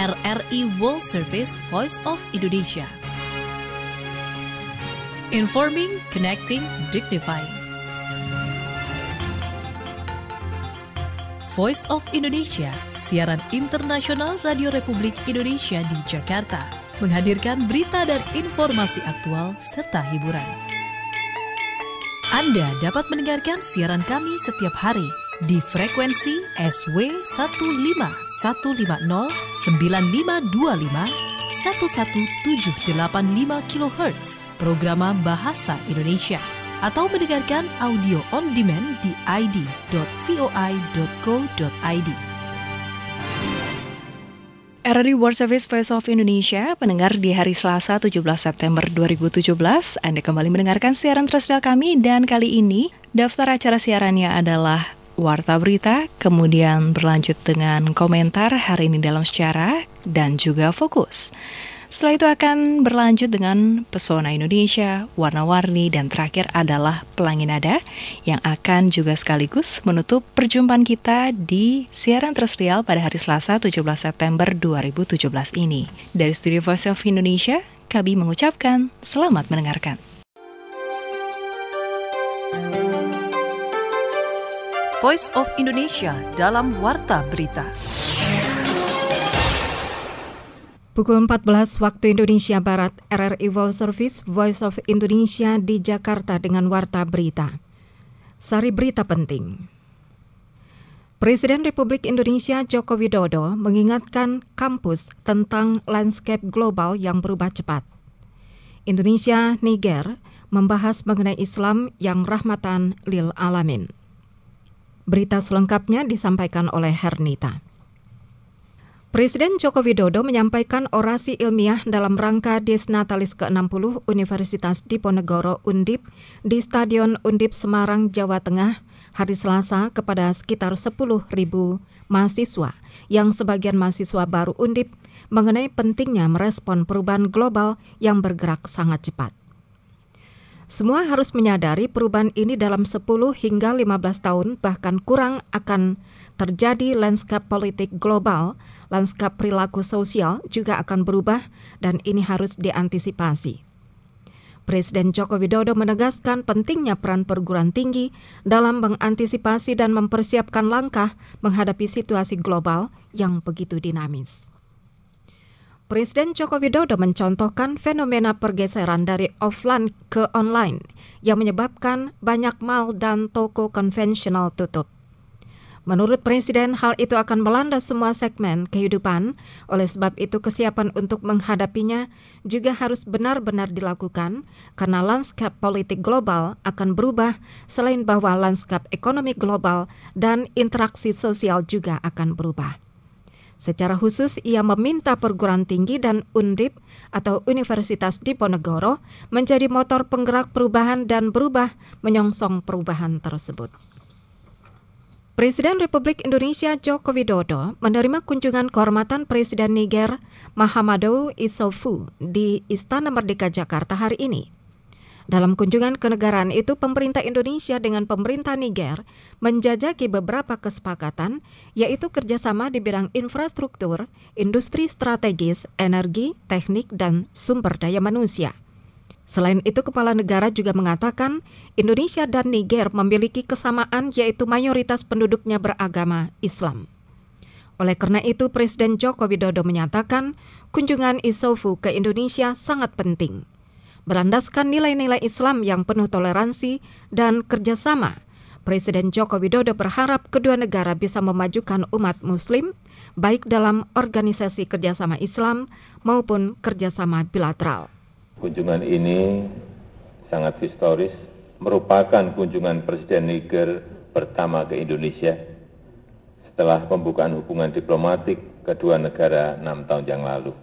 RRI World Service Voice of Indonesia. Informing, connecting, dignifying. Voice of Indonesia, siaran internasional Radio Republik Indonesia di Jakarta, menghadirkan berita dan informasi aktual serta hiburan. Anda dapat mendengarkan siaran kami setiap hari di frekuensi SW 15150 9525 11785 kHz Programa Bahasa Indonesia, atau mendengarkan audio on demand di id.voi.co.id. RRI World Service Voice of Indonesia, pendengar di hari Selasa 17 September 2017, Anda kembali mendengarkan siaran terrestrial kami, dan kali ini daftar acara siarannya adalah Warta Berita, kemudian berlanjut dengan komentar hari ini dalam sejarah, dan juga fokus. Setelah itu akan berlanjut dengan Pesona Indonesia, Warna-Warni, dan terakhir adalah Pelangi Nada yang akan juga sekaligus menutup perjumpaan kita di siaran terrestrial pada hari Selasa 17 September 2017 ini. Dari Studio Voice of Indonesia, kami mengucapkan selamat mendengarkan. Voice of Indonesia dalam Warta Berita. Pukul 14 waktu Indonesia Barat, RRI World Service Voice of Indonesia di Jakarta dengan Warta Berita. Sari berita penting. Presiden Republik Indonesia Joko Widodo mengingatkan kampus tentang landscape global yang berubah cepat. Indonesia, Niger membahas mengenai Islam yang rahmatan lil alamin. Berita selengkapnya disampaikan oleh Hernita. Presiden Joko Widodo menyampaikan orasi ilmiah dalam rangka Disnatalis ke-60 Universitas Diponegoro Undip di Stadion Undip Semarang, Jawa Tengah, hari Selasa kepada sekitar 10.000 mahasiswa yang sebagian mahasiswa baru Undip mengenai pentingnya merespon perubahan global yang bergerak sangat cepat. Semua harus menyadari perubahan ini dalam 10 hingga 15 tahun bahkan kurang akan terjadi. Lanskap politik global, lanskap perilaku sosial juga akan berubah dan ini harus diantisipasi. Presiden Joko Widodo menegaskan pentingnya peran perguruan tinggi dalam mengantisipasi dan mempersiapkan langkah menghadapi situasi global yang begitu dinamis. Presiden Joko Widodo mencontohkan fenomena pergeseran dari offline ke online yang menyebabkan banyak mal dan toko konvensional tutup. Menurut Presiden, hal itu akan melanda semua segmen kehidupan, oleh sebab itu kesiapan untuk menghadapinya juga harus benar-benar dilakukan karena lanskap politik global akan berubah, selain bahwa lanskap ekonomi global dan interaksi sosial juga akan berubah. Secara khusus, ia meminta perguruan tinggi dan Undip atau Universitas Diponegoro menjadi motor penggerak perubahan dan berubah menyongsong perubahan tersebut. Presiden Republik Indonesia Joko Widodo menerima kunjungan kehormatan Presiden Niger Mahamadou Issoufou di Istana Merdeka Jakarta hari ini. Dalam kunjungan kenegaraan itu, pemerintah Indonesia dengan pemerintah Niger menjajaki beberapa kesepakatan, yaitu kerjasama di bidang infrastruktur, industri strategis, energi, teknik, dan sumber daya manusia. Selain itu, kepala negara juga mengatakan Indonesia dan Niger memiliki kesamaan, yaitu mayoritas penduduknya beragama Islam. Oleh karena itu, Presiden Joko Widodo menyatakan kunjungan Issoufou ke Indonesia sangat penting. Berlandaskan nilai-nilai Islam yang penuh toleransi dan kerjasama, Presiden Joko Widodo berharap kedua negara bisa memajukan umat Muslim, baik dalam organisasi kerjasama Islam maupun kerjasama bilateral. Kunjungan ini sangat historis, merupakan kunjungan Presiden Niger pertama ke Indonesia setelah pembukaan hubungan diplomatik kedua negara 6 tahun yang lalu.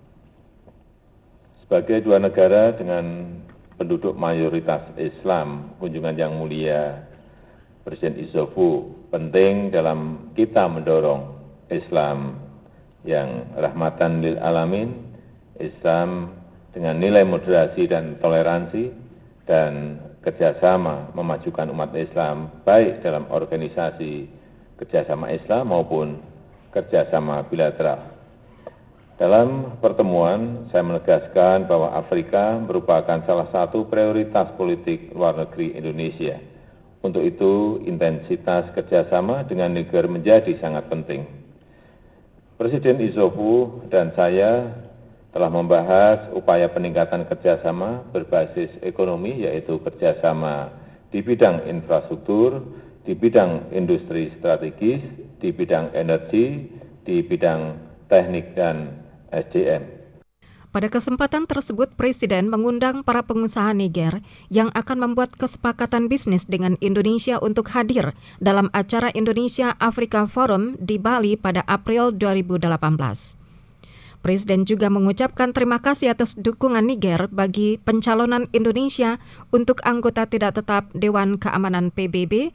Sebagai dua negara dengan penduduk mayoritas Islam, kunjungan yang mulia Presiden Issoufou penting dalam kita mendorong Islam yang rahmatan lil alamin, Islam dengan nilai moderasi dan toleransi, dan kerjasama memajukan umat Islam baik dalam organisasi kerjasama Islam maupun kerjasama bilateral. Dalam pertemuan, saya menegaskan bahwa Afrika merupakan salah satu prioritas politik luar negeri Indonesia. Untuk itu, intensitas kerjasama dengan Niger menjadi sangat penting. Presiden Issoufou dan saya telah membahas upaya peningkatan kerjasama berbasis ekonomi, yaitu kerjasama di bidang infrastruktur, di bidang industri strategis, di bidang energi, di bidang teknik dan SDM. Pada kesempatan tersebut, Presiden mengundang para pengusaha Niger yang akan membuat kesepakatan bisnis dengan Indonesia untuk hadir dalam acara Indonesia Africa Forum di Bali pada April 2018. Presiden juga mengucapkan terima kasih atas dukungan Niger bagi pencalonan Indonesia untuk anggota tidak tetap Dewan Keamanan PBB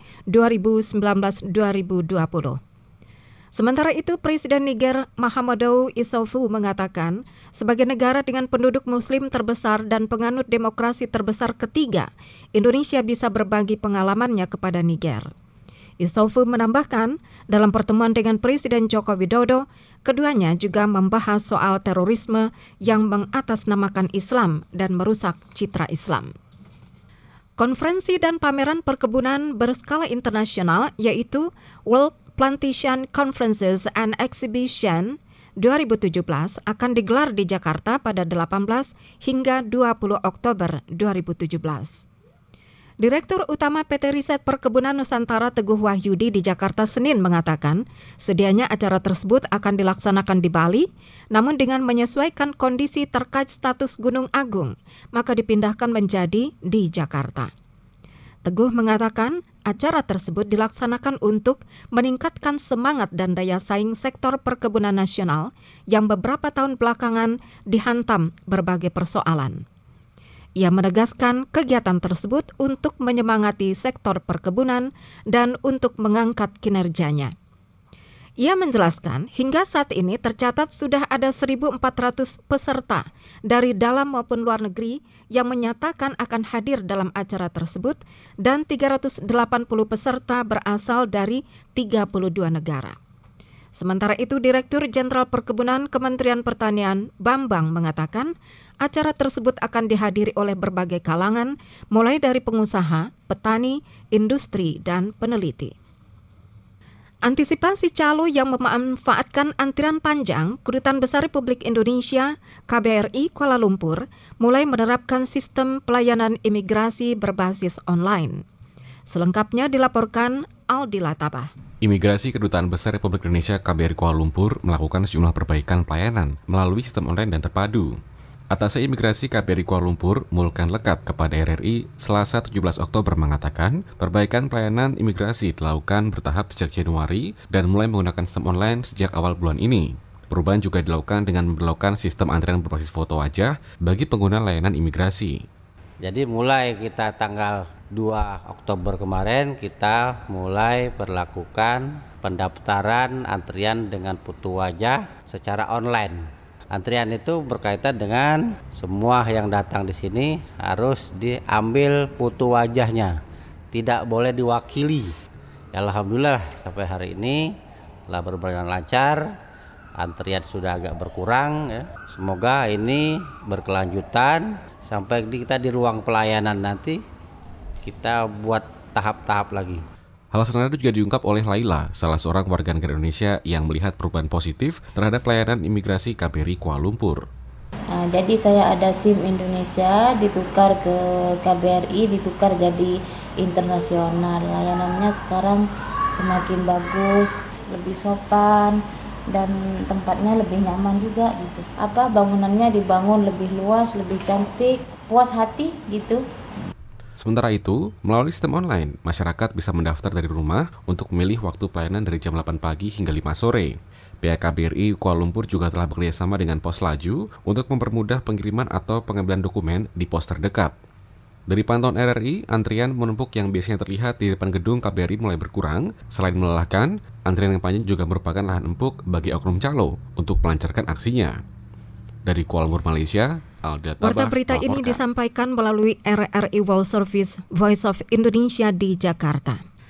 2019-2020. Sementara itu, Presiden Niger Mahamadou Issoufou mengatakan, sebagai negara dengan penduduk muslim terbesar dan penganut demokrasi terbesar ketiga, Indonesia bisa berbagi pengalamannya kepada Niger. Issoufou menambahkan, dalam pertemuan dengan Presiden Joko Widodo, keduanya juga membahas soal terorisme yang mengatasnamakan Islam dan merusak citra Islam. Konferensi dan pameran perkebunan berskala internasional, yaitu World Plantation Conferences and Exhibition 2017 akan digelar di Jakarta pada 18 hingga 20 Oktober 2017. Direktur Utama PT Riset Perkebunan Nusantara Teguh Wahyudi di Jakarta Senin mengatakan, sedianya acara tersebut akan dilaksanakan di Bali, namun dengan menyesuaikan kondisi terkait status Gunung Agung, maka dipindahkan menjadi di Jakarta. Teguh mengatakan, acara tersebut dilaksanakan untuk meningkatkan semangat dan daya saing sektor perkebunan nasional yang beberapa tahun belakangan dihantam berbagai persoalan. Ia menegaskan kegiatan tersebut untuk menyemangati sektor perkebunan dan untuk mengangkat kinerjanya. Ia menjelaskan, hingga saat ini tercatat sudah ada 1.400 peserta dari dalam maupun luar negeri yang menyatakan akan hadir dalam acara tersebut dan 380 peserta berasal dari 32 negara. Sementara itu, Direktur Jenderal Perkebunan Kementerian Pertanian Bambang mengatakan, acara tersebut akan dihadiri oleh berbagai kalangan, mulai dari pengusaha, petani, industri, dan peneliti. Antisipasi calo yang memanfaatkan antrian panjang, Kedutaan Besar Republik Indonesia KBRI Kuala Lumpur mulai menerapkan sistem pelayanan imigrasi berbasis online. Selengkapnya dilaporkan Aldi Latabah. Imigrasi Kedutaan Besar Republik Indonesia KBRI Kuala Lumpur melakukan sejumlah perbaikan pelayanan melalui sistem online dan terpadu. Atase Imigrasi KBRI Kuala Lumpur, Mulkan Lekat kepada RRI, Selasa 17 Oktober mengatakan, perbaikan pelayanan imigrasi dilakukan bertahap sejak Januari dan mulai menggunakan sistem online sejak awal bulan ini. Perubahan juga dilakukan dengan memperlakukan sistem antrian berbasis foto wajah bagi pengguna layanan imigrasi. Jadi mulai kita tanggal 2 Oktober kemarin, kita mulai berlakukan pendaftaran antrian dengan foto wajah secara online. Antrian itu berkaitan dengan semua yang datang di sini harus diambil foto wajahnya, tidak boleh diwakili. Alhamdulillah sampai hari ini telah berjalan lancar, antrian sudah agak berkurang. Ya. Semoga ini berkelanjutan sampai kita di ruang pelayanan nanti kita buat tahap-tahap lagi. Hal senada juga diungkap oleh Laila, salah seorang warga negara Indonesia yang melihat perubahan positif terhadap pelayanan imigrasi KBRI Kuala Lumpur. Jadi saya ada SIM Indonesia, ditukar ke KBRI, ditukar jadi internasional. Layanannya sekarang semakin bagus, lebih sopan, dan tempatnya lebih nyaman juga gitu. Bangunannya dibangun lebih luas, lebih cantik, puas hati gitu. Sementara itu, melalui sistem online, masyarakat bisa mendaftar dari rumah untuk memilih waktu pelayanan dari jam 8 pagi hingga 5 sore. Pihak KBRI Kuala Lumpur juga telah bekerjasama dengan Pos Laju untuk mempermudah pengiriman atau pengambilan dokumen di pos terdekat. Dari pantauan RRI, antrian menumpuk yang biasanya terlihat di depan gedung KBRI mulai berkurang. Selain melelahkan, antrian yang panjang juga merupakan lahan empuk bagi oknum calo untuk melancarkan aksinya. Dari Kuala Lumpur, Malaysia, Warta berita ini disampaikan melalui RRI World Service Voice of Indonesia di Jakarta.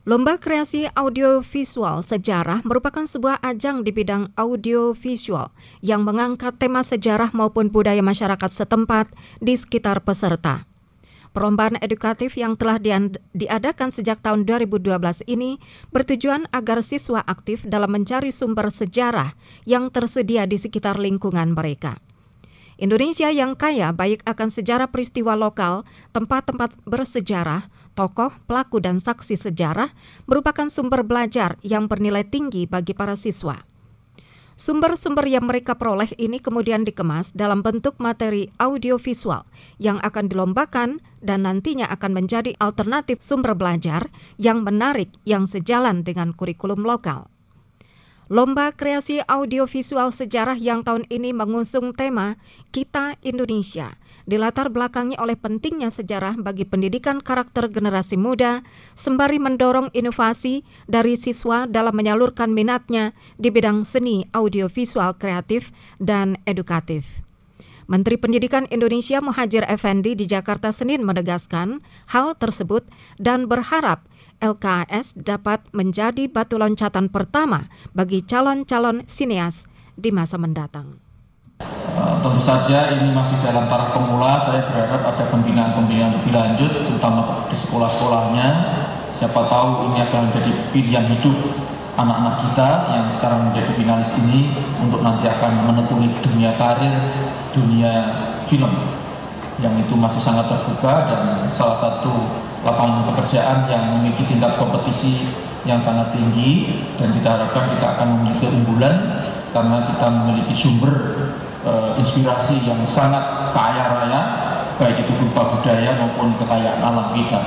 Lomba Kreasi Audiovisual Sejarah merupakan sebuah ajang di bidang audiovisual yang mengangkat tema sejarah maupun budaya masyarakat setempat di sekitar peserta. Perlombaan edukatif yang telah diadakan sejak tahun 2012 ini bertujuan agar siswa aktif dalam mencari sumber sejarah yang tersedia di sekitar lingkungan mereka. Indonesia yang kaya baik akan sejarah peristiwa lokal, tempat-tempat bersejarah, tokoh, pelaku, dan saksi sejarah merupakan sumber belajar yang bernilai tinggi bagi para siswa. Sumber-sumber yang mereka peroleh ini kemudian dikemas dalam bentuk materi audiovisual yang akan dilombakan dan nantinya akan menjadi alternatif sumber belajar yang menarik yang sejalan dengan kurikulum lokal. Lomba Kreasi Audiovisual Sejarah yang tahun ini mengusung tema Kita Indonesia, dilatar belakangi oleh pentingnya sejarah bagi pendidikan karakter generasi muda, sembari mendorong inovasi dari siswa dalam menyalurkan minatnya di bidang seni audiovisual kreatif dan edukatif. Menteri Pendidikan Indonesia Muhadjir Effendi di Jakarta Senin menegaskan hal tersebut dan berharap LKS dapat menjadi batu loncatan pertama bagi calon-calon sineas di masa mendatang. Tentu saja ini masih dalam taraf pemula. Saya berharap ada pembinaan-pembinaan lebih lanjut, terutama di sekolah-sekolahnya. Siapa tahu ini akan menjadi pilihan hidup anak-anak kita yang sekarang menjadi finalis ini untuk nanti akan menekuni dunia karir, dunia film yang itu masih sangat terbuka dan salah satu lapangan pekerjaan yang memiliki tingkat kompetisi yang sangat tinggi, dan kita harapkan kita akan memiliki keunggulan karena kita memiliki sumber inspirasi yang sangat kaya raya, baik itu berupa budaya maupun kekayaan alam kita.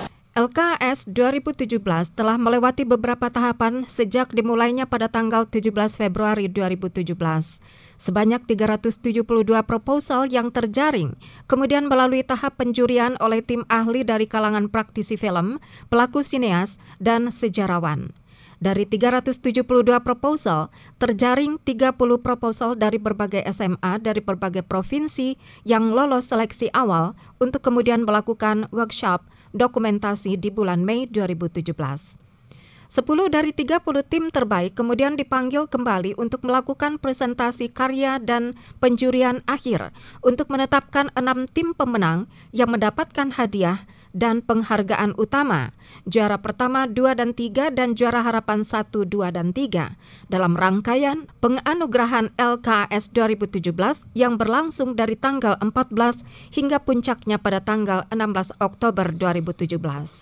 LKS 2017 telah melewati beberapa tahapan sejak dimulainya pada tanggal 17 Februari 2017. Sebanyak 372 proposal yang terjaring, kemudian melalui tahap penjurian oleh tim ahli dari kalangan praktisi film, pelaku sineas, dan sejarawan. Dari 372 proposal, terjaring 30 proposal dari berbagai SMA dari berbagai provinsi yang lolos seleksi awal untuk kemudian melakukan workshop dokumentasi di bulan Mei 2017. 10 dari 30 tim terbaik kemudian dipanggil kembali untuk melakukan presentasi karya dan penjurian akhir untuk menetapkan 6 tim pemenang yang mendapatkan hadiah dan penghargaan utama, juara pertama 2 dan 3 dan juara harapan 1, 2, dan 3 dalam rangkaian penganugerahan LKS 2017 yang berlangsung dari tanggal 14 hingga puncaknya pada tanggal 16 Oktober 2017.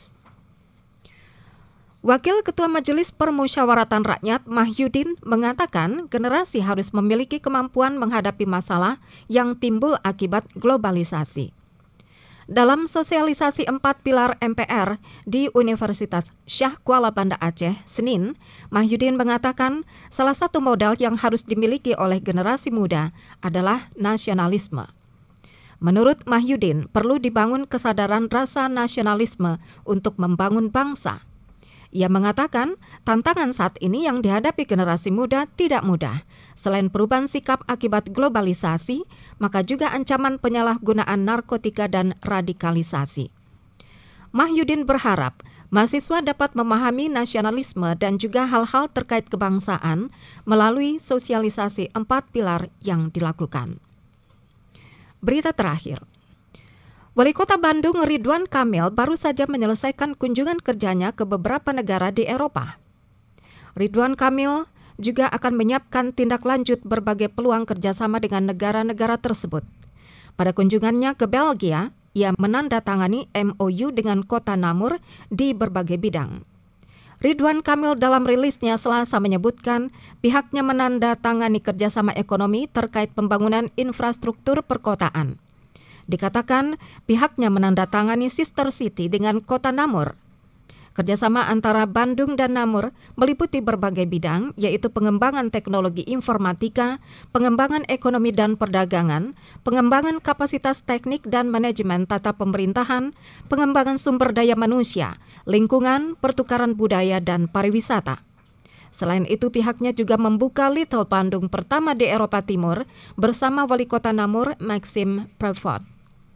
Wakil Ketua Majelis Permusyawaratan Rakyat Mahyudin mengatakan generasi harus memiliki kemampuan menghadapi masalah yang timbul akibat globalisasi. Dalam sosialisasi 4 pilar MPR di Universitas Syah Kuala Banda Aceh, Senin, Mahyudin mengatakan salah satu modal yang harus dimiliki oleh generasi muda adalah nasionalisme. Menurut Mahyudin, perlu dibangun kesadaran rasa nasionalisme untuk membangun bangsa. Ia mengatakan tantangan saat ini yang dihadapi generasi muda tidak mudah. Selain perubahan sikap akibat globalisasi, maka juga ancaman penyalahgunaan narkotika dan radikalisasi. Mahyudin berharap mahasiswa dapat memahami nasionalisme dan juga hal-hal terkait kebangsaan melalui sosialisasi 4 pilar yang dilakukan. Berita terakhir. Wali Kota Bandung Ridwan Kamil baru saja menyelesaikan kunjungan kerjanya ke beberapa negara di Eropa. Ridwan Kamil juga akan menyiapkan tindak lanjut berbagai peluang kerjasama dengan negara-negara tersebut. Pada kunjungannya ke Belgia, ia menandatangani MOU dengan Kota Namur di berbagai bidang. Ridwan Kamil dalam rilisnya Selasa menyebutkan pihaknya menandatangani kerjasama ekonomi terkait pembangunan infrastruktur perkotaan. Dikatakan pihaknya menandatangani Sister City dengan Kota Namur. Kerjasama antara Bandung dan Namur meliputi berbagai bidang, yaitu pengembangan teknologi informatika, pengembangan ekonomi dan perdagangan, pengembangan kapasitas teknik dan manajemen tata pemerintahan, pengembangan sumber daya manusia, lingkungan, pertukaran budaya, dan pariwisata. Selain itu, pihaknya juga membuka Little Bandung pertama di Eropa Timur bersama Wali Kota Namur, Maxime Prevot.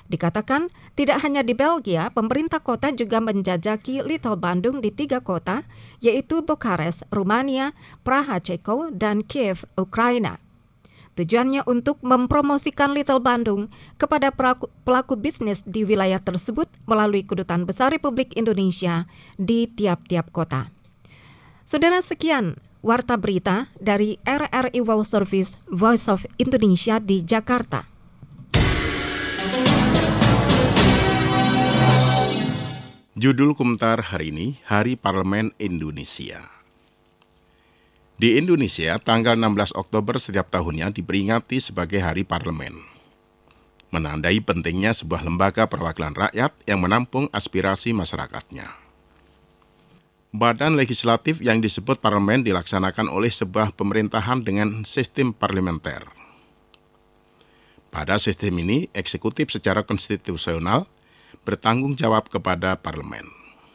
Dikatakan, tidak hanya di Belgia, pemerintah kota juga menjajaki Little Bandung di 3 kota, yaitu Bukares, Rumania, Praha, Ceko, dan Kiev, Ukraina. Tujuannya untuk mempromosikan Little Bandung kepada pelaku bisnis di wilayah tersebut melalui Kedutaan Besar Republik Indonesia di tiap-tiap kota. Saudara, sekian Warta Berita dari RRI World Service Voice of Indonesia di Jakarta. Judul komentar hari ini, Hari Parlemen Indonesia. Di Indonesia, tanggal 16 Oktober setiap tahunnya diperingati sebagai Hari Parlemen. Menandai pentingnya sebuah lembaga perwakilan rakyat yang menampung aspirasi masyarakatnya. Badan legislatif yang disebut parlemen dilaksanakan oleh sebuah pemerintahan dengan sistem parlementer. Pada sistem ini, eksekutif secara konstitusional bertanggung jawab kepada parlemen.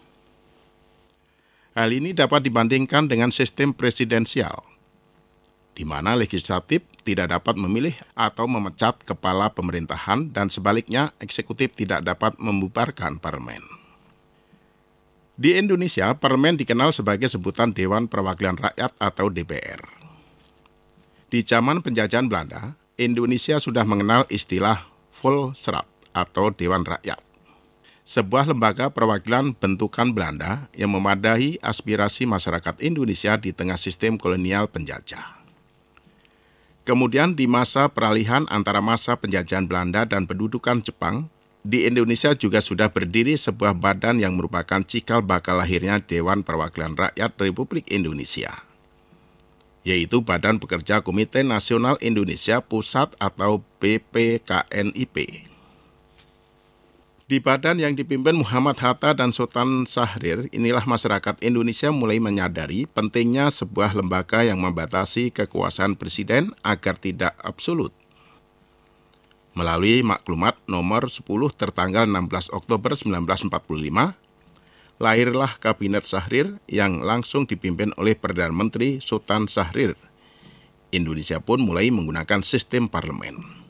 Hal ini dapat dibandingkan dengan sistem presidensial, di mana legislatif tidak dapat memilih atau memecat kepala pemerintahan dan sebaliknya eksekutif tidak dapat membubarkan parlemen. Di Indonesia, parlemen dikenal sebagai sebutan Dewan Perwakilan Rakyat atau DPR. Di zaman penjajahan Belanda, Indonesia sudah mengenal istilah Volksraad atau Dewan Rakyat. Sebuah lembaga perwakilan bentukan Belanda yang memadahi aspirasi masyarakat Indonesia di tengah sistem kolonial penjajah. Kemudian di masa peralihan antara masa penjajahan Belanda dan pendudukan Jepang, di Indonesia juga sudah berdiri sebuah badan yang merupakan cikal bakal lahirnya Dewan Perwakilan Rakyat Republik Indonesia, yaitu Badan Pekerja Komite Nasional Indonesia Pusat atau BPKNIP. Di badan yang dipimpin Muhammad Hatta dan Sultan Syahrir, inilah masyarakat Indonesia mulai menyadari pentingnya sebuah lembaga yang membatasi kekuasaan presiden agar tidak absolut. Melalui maklumat nomor 10 tertanggal 16 Oktober 1945, lahirlah Kabinet Syahrir yang langsung dipimpin oleh Perdana Menteri Sultan Syahrir. Indonesia pun mulai menggunakan sistem parlemen.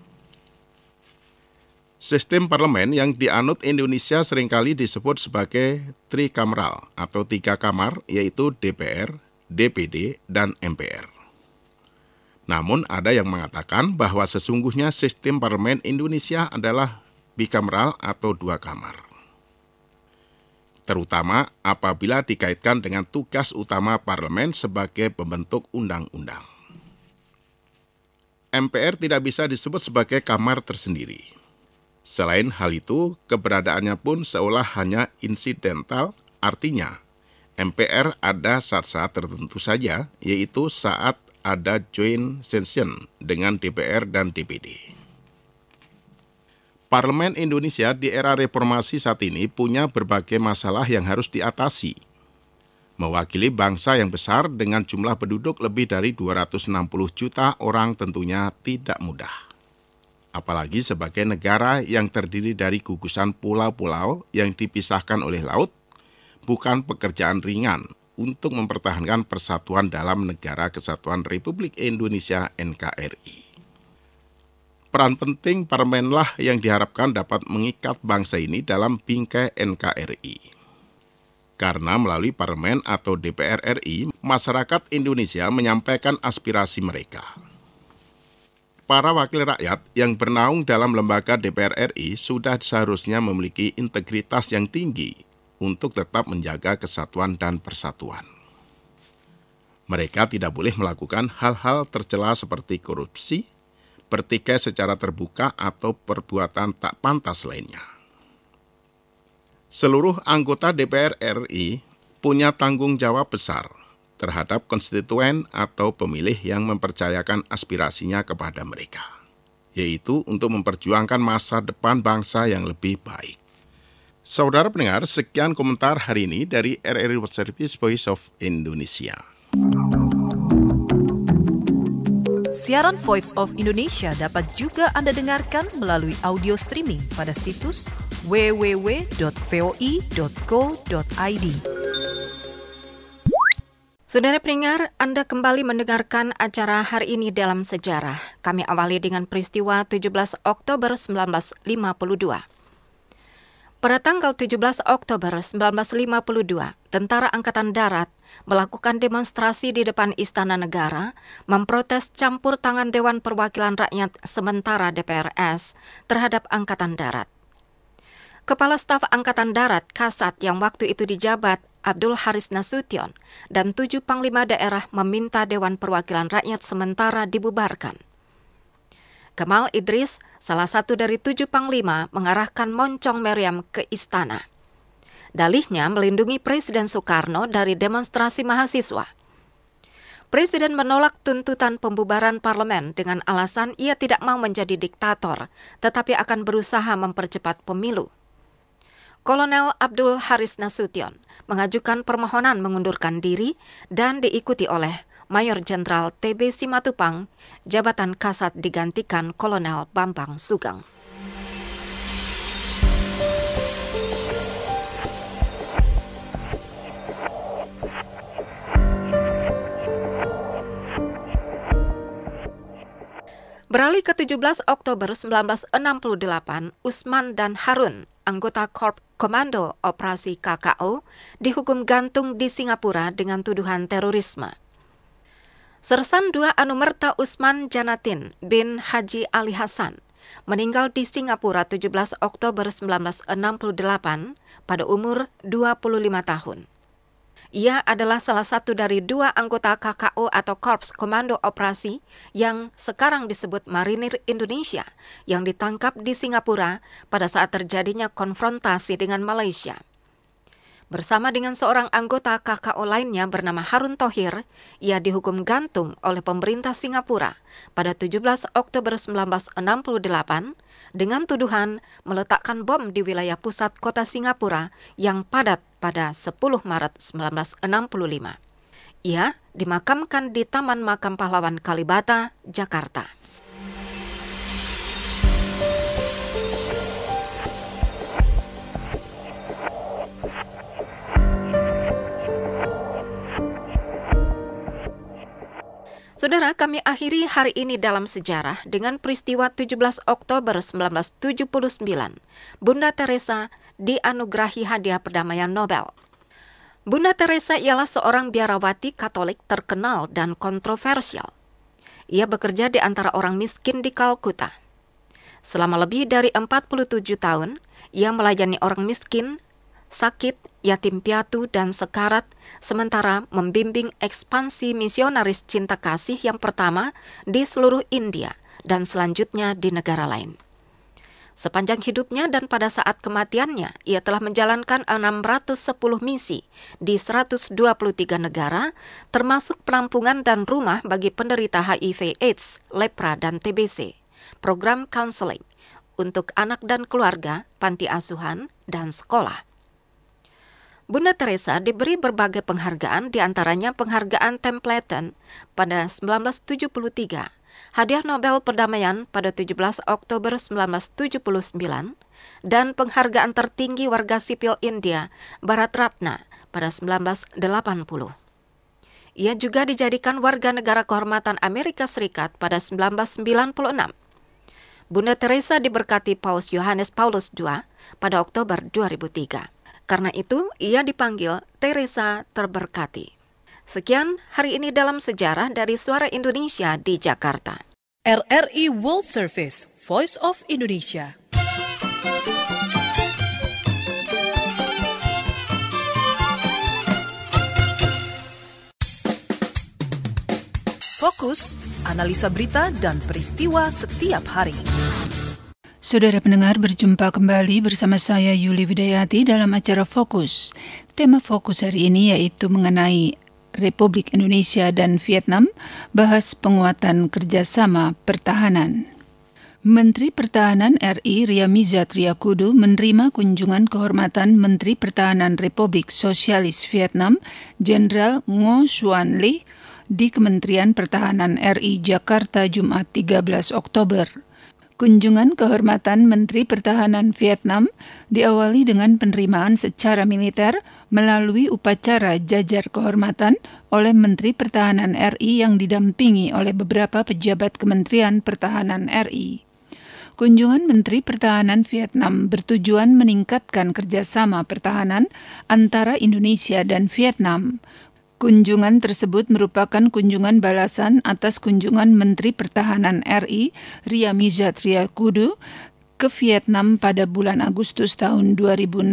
Sistem parlemen yang dianut Indonesia seringkali disebut sebagai trikameral atau 3 kamar, yaitu DPR, DPD, dan MPR. Namun ada yang mengatakan bahwa sesungguhnya sistem parlemen Indonesia adalah bikameral atau 2 kamar. Terutama apabila dikaitkan dengan tugas utama parlemen sebagai pembentuk undang-undang. MPR tidak bisa disebut sebagai kamar tersendiri. Selain hal itu, keberadaannya pun seolah hanya insidental, artinya MPR ada saat-saat tertentu saja, yaitu saat ada joint session dengan DPR dan DPD. Parlemen Indonesia di era reformasi saat ini punya berbagai masalah yang harus diatasi. Mewakili bangsa yang besar dengan jumlah penduduk lebih dari 260 juta orang tentunya tidak mudah. Apalagi sebagai negara yang terdiri dari gugusan pulau-pulau yang dipisahkan oleh laut, bukan pekerjaan ringan untuk mempertahankan persatuan dalam Negara Kesatuan Republik Indonesia NKRI. Peran penting parlemenlah yang diharapkan dapat mengikat bangsa ini dalam bingkai NKRI. Karena melalui parlemen atau DPR RI, masyarakat Indonesia menyampaikan aspirasi mereka. Para wakil rakyat yang bernaung dalam lembaga DPR RI sudah seharusnya memiliki integritas yang tinggi untuk tetap menjaga kesatuan dan persatuan. Mereka tidak boleh melakukan hal-hal tercela seperti korupsi, bertikai secara terbuka atau perbuatan tak pantas lainnya. Seluruh anggota DPR RI punya tanggung jawab besar terhadap konstituen atau pemilih yang mempercayakan aspirasinya kepada mereka, yaitu untuk memperjuangkan masa depan bangsa yang lebih baik. Saudara pendengar, sekian komentar hari ini dari RRI World Service Voice of Indonesia. Siaran Voice of Indonesia dapat juga Anda dengarkan melalui audio streaming pada situs www.voi.co.id. Saudara pendengar, Anda kembali mendengarkan acara Hari Ini Dalam Sejarah. Kami awali dengan peristiwa 17 Oktober 1952. Pada tanggal 17 Oktober 1952, Tentara Angkatan Darat melakukan demonstrasi di depan Istana Negara memprotes campur tangan Dewan Perwakilan Rakyat sementara DPRS terhadap Angkatan Darat. Kepala Staf Angkatan Darat Kasat yang waktu itu dijabat Abdul Haris Nasution dan 7 Panglima Daerah meminta Dewan Perwakilan Rakyat sementara dibubarkan. Kemal Idris, salah satu dari 7 Panglima, mengarahkan moncong meriam ke istana. Dalihnya melindungi Presiden Soekarno dari demonstrasi mahasiswa. Presiden menolak tuntutan pembubaran parlemen dengan alasan ia tidak mau menjadi diktator, tetapi akan berusaha mempercepat pemilu. Kolonel Abdul Haris Nasution mengajukan permohonan mengundurkan diri dan diikuti oleh Mayor Jenderal TB Simatupang, jabatan Kasat digantikan Kolonel Bambang Sugeng. Beralih ke 17 Oktober 1968, Usman dan Harun, anggota Korps Komando Operasi KKO, dihukum gantung di Singapura dengan tuduhan terorisme. Sersan 2 Anumerta Usman Janatin bin Haji Ali Hasan meninggal di Singapura 17 Oktober 1968 pada umur 25 tahun. Ia adalah salah satu dari 2 anggota KKO atau Korps Komando Operasi yang sekarang disebut Marinir Indonesia yang ditangkap di Singapura pada saat terjadinya konfrontasi dengan Malaysia. Bersama dengan seorang anggota KKO lainnya bernama Harun Thohir, ia dihukum gantung oleh pemerintah Singapura pada 17 Oktober 1968 dengan tuduhan meletakkan bom di wilayah pusat kota Singapura yang padat pada 10 Maret 1965. Ia dimakamkan di Taman Makam Pahlawan Kalibata, Jakarta. Saudara, kami akhiri hari ini dalam sejarah dengan peristiwa 17 Oktober 1979. Bunda Teresa dianugerahi hadiah perdamaian Nobel. Bunda Teresa ialah seorang biarawati Katolik terkenal dan kontroversial. Ia bekerja di antara orang miskin di Kalkuta. Selama lebih dari 47 tahun, ia melayani orang miskin, sakit, yatim piatu, dan sekarat, sementara membimbing ekspansi misionaris cinta kasih yang pertama di seluruh India dan selanjutnya di negara lain. Sepanjang hidupnya dan pada saat kematiannya, ia telah menjalankan 610 misi di 123 negara, termasuk penampungan dan rumah bagi penderita HIV, AIDS, lepra, dan TBC, program counseling untuk anak dan keluarga, panti asuhan, dan sekolah. Bunda Teresa diberi berbagai penghargaan, diantaranya penghargaan Templeton pada 1973, hadiah Nobel Perdamaian pada 17 Oktober 1979, dan penghargaan tertinggi warga sipil India, Bharat Ratna, pada 1980. Ia juga dijadikan warga negara kehormatan Amerika Serikat pada 1996. Bunda Teresa diberkati Paus Yohanes Paulus II pada Oktober 2003. Karena itu, ia dipanggil Teresa Terberkati. Sekian hari ini dalam sejarah dari Suara Indonesia di Jakarta. RRI World Service, Voice of Indonesia. Fokus, analisa berita dan peristiwa setiap hari. Saudara pendengar, berjumpa kembali bersama saya Yuli Widayati dalam acara Fokus. Tema Fokus hari ini yaitu mengenai Republik Indonesia dan Vietnam, bahas penguatan kerjasama pertahanan. Menteri Pertahanan RI Ryamiza Triakudu menerima kunjungan kehormatan Menteri Pertahanan Republik Sosialis Vietnam, Jenderal Ngo Xuan Ly, di Kementerian Pertahanan RI Jakarta Jumat 13 Oktober. Kunjungan kehormatan Menteri Pertahanan Vietnam diawali dengan penerimaan secara militer melalui upacara jajar kehormatan oleh Menteri Pertahanan RI yang didampingi oleh beberapa pejabat Kementerian Pertahanan RI. Kunjungan Menteri Pertahanan Vietnam bertujuan meningkatkan kerjasama pertahanan antara Indonesia dan Vietnam. Kunjungan tersebut merupakan kunjungan balasan atas kunjungan Menteri Pertahanan RI, Ria Mizat Triakudu, ke Vietnam pada bulan Agustus tahun 2016.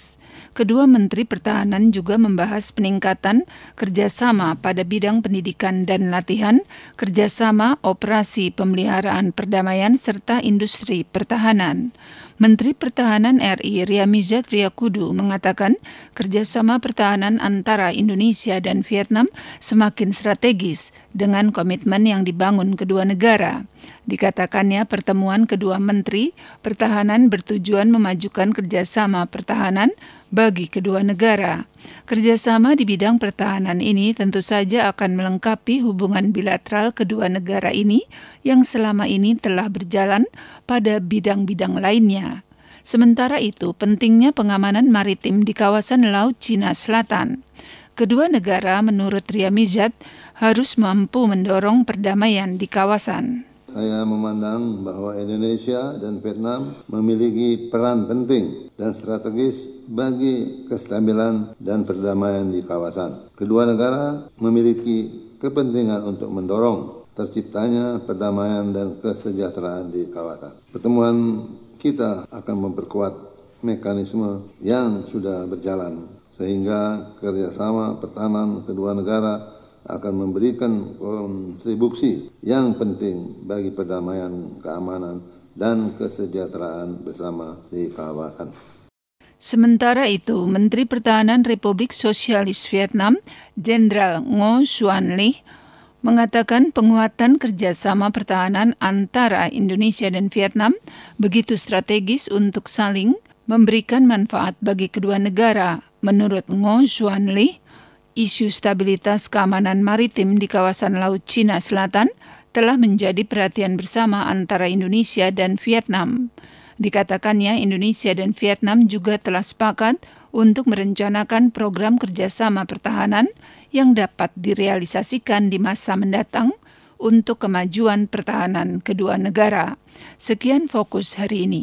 Kedua Menteri Pertahanan juga membahas peningkatan kerjasama pada bidang pendidikan dan latihan, kerjasama operasi pemeliharaan perdamaian, serta industri pertahanan. Menteri Pertahanan RI Ria Mizat Triakudu mengatakan kerjasama pertahanan antara Indonesia dan Vietnam semakin strategis dengan komitmen yang dibangun kedua negara. Dikatakannya pertemuan kedua Menteri Pertahanan bertujuan memajukan kerjasama pertahanan bagi kedua negara. Kerjasama di bidang pertahanan ini tentu saja akan melengkapi hubungan bilateral kedua negara ini yang selama ini telah berjalan pada bidang-bidang lainnya. Sementara itu, pentingnya pengamanan maritim di kawasan Laut Cina Selatan. Kedua negara menurut Ria Mizat harus mampu mendorong perdamaian di kawasan. Saya memandang bahwa Indonesia dan Vietnam memiliki peran penting dan strategis bagi kestabilan dan perdamaian di kawasan. Kedua negara memiliki kepentingan untuk mendorong terciptanya perdamaian dan kesejahteraan di kawasan. Pertemuan kita akan memperkuat mekanisme yang sudah berjalan sehingga kerjasama pertahanan kedua negara akan memberikan kontribusi yang penting bagi perdamaian, keamanan, dan kesejahteraan bersama di kawasan. Sementara itu, Menteri Pertahanan Republik Sosialis Vietnam, Jenderal Ngo Xuan Ly, mengatakan penguatan kerjasama pertahanan antara Indonesia dan Vietnam begitu strategis untuk saling memberikan manfaat bagi kedua negara. Menurut Ngo Xuan Ly, isu stabilitas keamanan maritim di kawasan Laut Cina Selatan telah menjadi perhatian bersama antara Indonesia dan Vietnam. Dikatakannya Indonesia dan Vietnam juga telah sepakat untuk merencanakan program kerjasama pertahanan yang dapat direalisasikan di masa mendatang untuk kemajuan pertahanan kedua negara. Sekian fokus hari ini.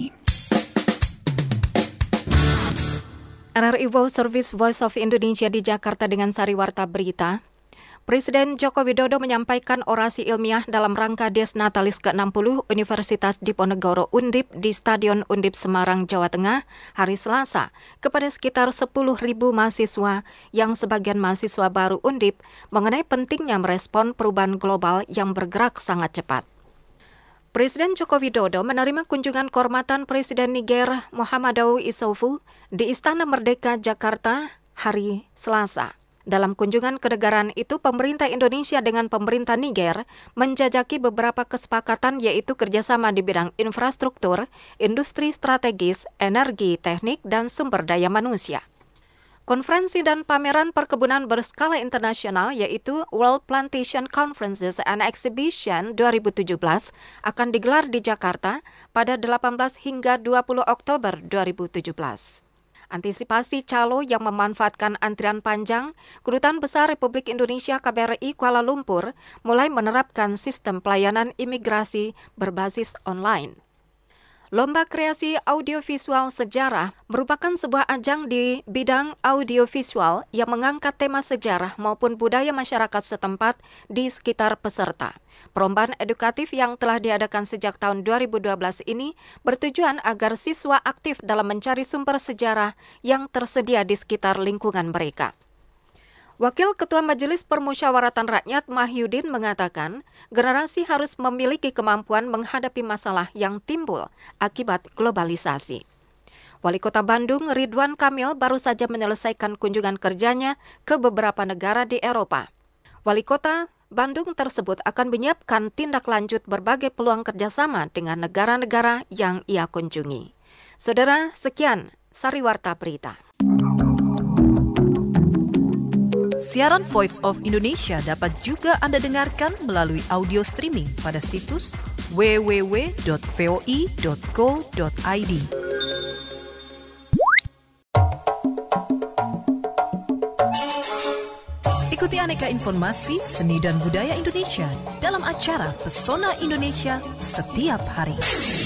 RRI World Service Voice of Indonesia di Jakarta dengan Sariwarta Berita. Presiden Joko Widodo menyampaikan orasi ilmiah dalam rangka Desnatalis ke-60 Universitas Diponegoro Undip di Stadion Undip Semarang, Jawa Tengah, hari Selasa, kepada sekitar 10.000 mahasiswa yang sebagian mahasiswa baru Undip mengenai pentingnya merespon perubahan global yang bergerak sangat cepat. Presiden Joko Widodo menerima kunjungan kehormatan Presiden Niger Muhammadu Issoufou di Istana Merdeka, Jakarta, hari Selasa. Dalam kunjungan kenegaraan itu, pemerintah Indonesia dengan pemerintah Niger menjajaki beberapa kesepakatan yaitu kerjasama di bidang infrastruktur, industri strategis, energi, teknik, dan sumber daya manusia. Konferensi dan pameran perkebunan berskala internasional yaitu World Plantation Conferences and Exhibition 2017 akan digelar di Jakarta pada 18 hingga 20 Oktober 2017. Antisipasi calo yang memanfaatkan antrian panjang, Kedutaan Besar Republik Indonesia KBRI Kuala Lumpur mulai menerapkan sistem pelayanan imigrasi berbasis online. Lomba Kreasi Audiovisual Sejarah merupakan sebuah ajang di bidang audiovisual yang mengangkat tema sejarah maupun budaya masyarakat setempat di sekitar peserta. Perlombaan edukatif yang telah diadakan sejak tahun 2012 ini bertujuan agar siswa aktif dalam mencari sumber sejarah yang tersedia di sekitar lingkungan mereka. Wakil Ketua Majelis Permusyawaratan Rakyat Mahyudin mengatakan, generasi harus memiliki kemampuan menghadapi masalah yang timbul akibat globalisasi. Wali Kota Bandung Ridwan Kamil baru saja menyelesaikan kunjungan kerjanya ke beberapa negara di Eropa. Wali Kota Bandung tersebut akan menyiapkan tindak lanjut berbagai peluang kerjasama dengan negara-negara yang ia kunjungi. Saudara, sekian Sariwarta Berita. Siaran Voice of Indonesia dapat juga Anda dengarkan melalui audio streaming pada situs www.voi.co.id. Ikuti aneka informasi, seni dan budaya Indonesia dalam acara Pesona Indonesia setiap hari.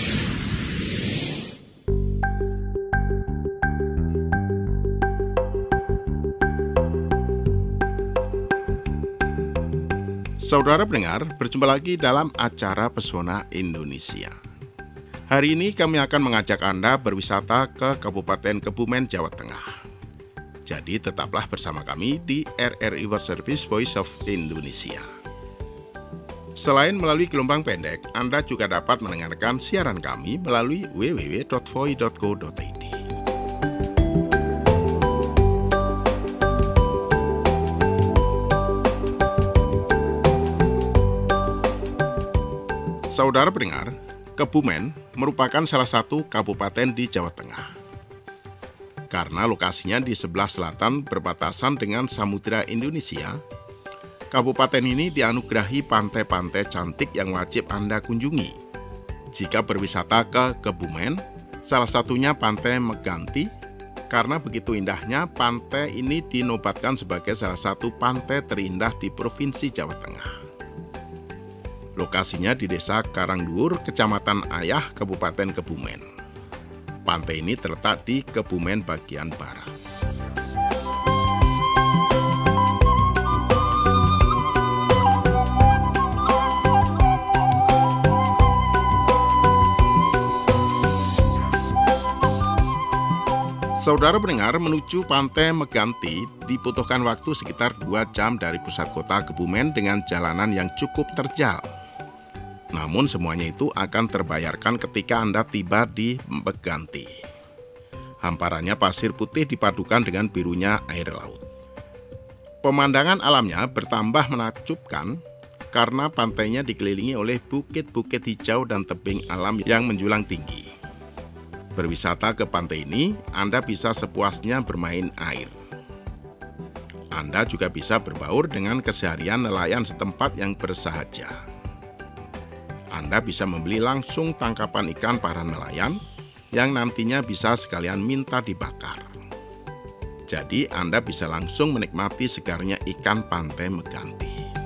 Saudara pendengar, berjumpa lagi dalam acara Pesona Indonesia. Hari ini kami akan mengajak Anda berwisata ke Kabupaten Kebumen, Jawa Tengah. Jadi tetaplah bersama kami di RRI World Service Voice of Indonesia. Selain melalui gelombang pendek, Anda juga dapat mendengarkan siaran kami melalui www.voi.co.id. Saudara pendengar, Kebumen merupakan salah satu kabupaten di Jawa Tengah. Karena lokasinya di sebelah selatan berbatasan dengan Samudra Indonesia, kabupaten ini dianugerahi pantai-pantai cantik yang wajib Anda kunjungi. Jika berwisata ke Kebumen, salah satunya Pantai Meganti, karena begitu indahnya pantai ini dinobatkan sebagai salah satu pantai terindah di Provinsi Jawa Tengah. Lokasinya di Desa Karangduwur, Kecamatan Ayah, Kabupaten Kebumen. Pantai ini terletak di Kebumen bagian barat. Saudara pendengar, menuju Pantai Meganti dibutuhkan waktu sekitar 2 jam dari pusat kota Kebumen dengan jalanan yang cukup terjal. Namun semuanya itu akan terbayarkan ketika Anda tiba di Meganti. Hamparannya pasir putih dipadukan dengan birunya air laut. Pemandangan alamnya bertambah menakjubkan karena pantainya dikelilingi oleh bukit-bukit hijau dan tebing alam yang menjulang tinggi. Berwisata ke pantai ini, Anda bisa sepuasnya bermain air. Anda juga bisa berbaur dengan keseharian nelayan setempat yang bersahaja. Anda bisa membeli langsung tangkapan ikan para nelayan yang nantinya bisa sekalian minta dibakar. Jadi Anda bisa langsung menikmati segarnya ikan Pantai Meganti.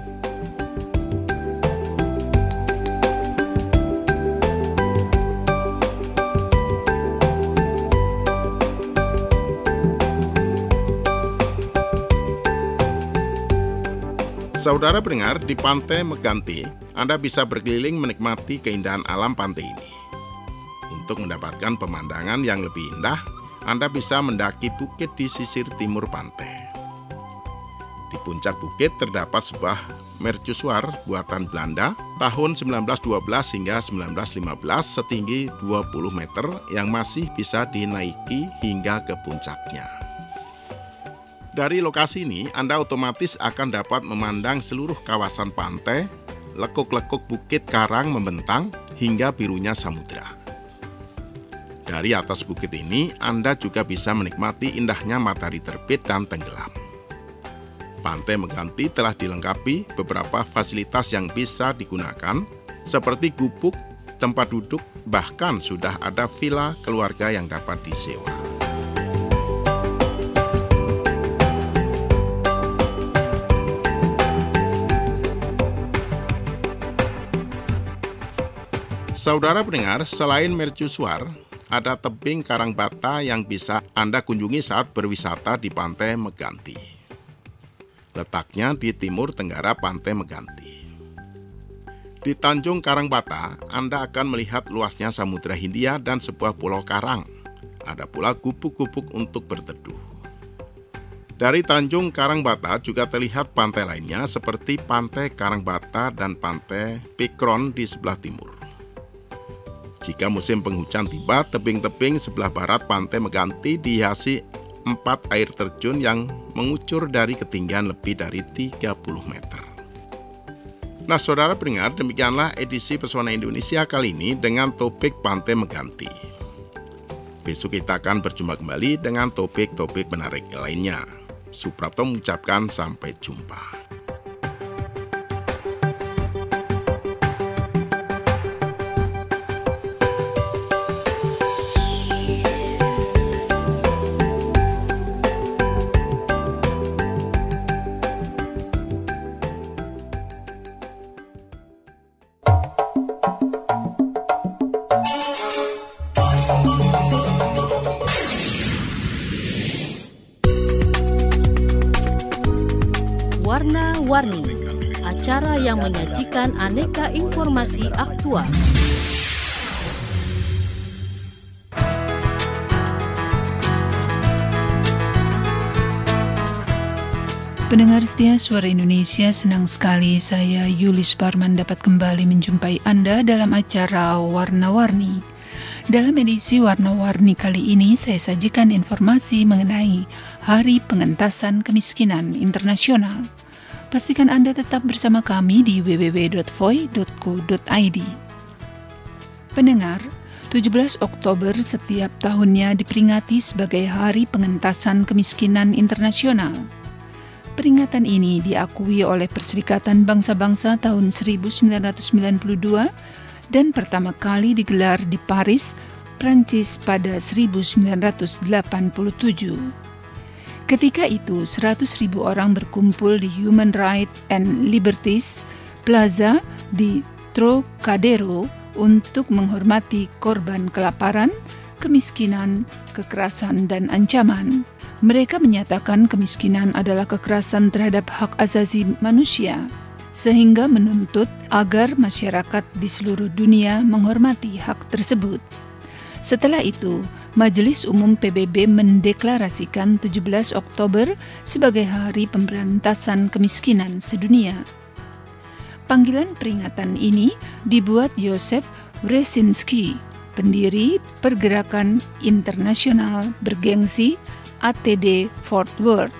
Saudara pendengar, di Pantai Meganti, Anda bisa berkeliling menikmati keindahan alam pantai ini. Untuk mendapatkan pemandangan yang lebih indah, Anda bisa mendaki bukit di sisir timur pantai. Di puncak bukit terdapat sebuah mercusuar buatan Belanda tahun 1912 hingga 1915 setinggi 20 meter yang masih bisa dinaiki hingga ke puncaknya. Dari lokasi ini, Anda otomatis akan dapat memandang seluruh kawasan pantai, lekuk-lekuk bukit karang membentang, hingga birunya samudra. Dari atas bukit ini, Anda juga bisa menikmati indahnya matahari terbit dan tenggelam. Pantai Meganti telah dilengkapi beberapa fasilitas yang bisa digunakan, seperti gubuk, tempat duduk, bahkan sudah ada villa keluarga yang dapat disewa. Saudara pendengar, selain mercusuar, ada tebing karang bata yang bisa Anda kunjungi saat berwisata di Pantai Meganti. Letaknya di timur tenggara Pantai Meganti. Di Tanjung Karangbata, Anda akan melihat luasnya Samudra Hindia dan sebuah pulau karang. Ada pula gubuk-gubuk untuk berteduh. Dari Tanjung Karangbata juga terlihat pantai lainnya seperti Pantai Karangbata dan Pantai Pikron di sebelah timur. Jika musim penghujan tiba, tebing-tebing sebelah barat Pantai Meganti dihiasi 4 air terjun yang mengucur dari ketinggian lebih dari 30 meter. Nah, saudara pendengar, demikianlah edisi Pesona Indonesia kali ini dengan topik Pantai Meganti. Besok kita akan berjumpa kembali dengan topik-topik menarik lainnya. Suprapto mengucapkan sampai jumpa. Warna-Warni, acara yang menyajikan aneka informasi aktual. Pendengar setia Suara Indonesia, senang sekali saya Yuli Suparman dapat kembali menjumpai Anda dalam acara Warna-Warni. Dalam edisi Warna-Warni kali ini saya sajikan informasi mengenai Hari Pengentasan Kemiskinan Internasional. Pastikan Anda tetap bersama kami di www.voi.co.id. Pendengar, 17 Oktober setiap tahunnya diperingati sebagai Hari Pengentasan Kemiskinan Internasional. Peringatan ini diakui oleh Perserikatan Bangsa-Bangsa tahun 1992 dan pertama kali digelar di Paris, Prancis pada 1987. Ketika itu, 100.000 orang berkumpul di Human Rights and Liberties Plaza di Trocadero untuk menghormati korban kelaparan, kemiskinan, kekerasan, dan ancaman. Mereka menyatakan kemiskinan adalah kekerasan terhadap hak asasi manusia, sehingga menuntut agar masyarakat di seluruh dunia menghormati hak tersebut. Setelah itu, Majelis Umum PBB mendeklarasikan 17 Oktober sebagai Hari Pemberantasan Kemiskinan Sedunia. Panggilan peringatan ini dibuat Joseph Wresinski, pendiri Pergerakan Internasional Bergengsi ATD Fort Worth.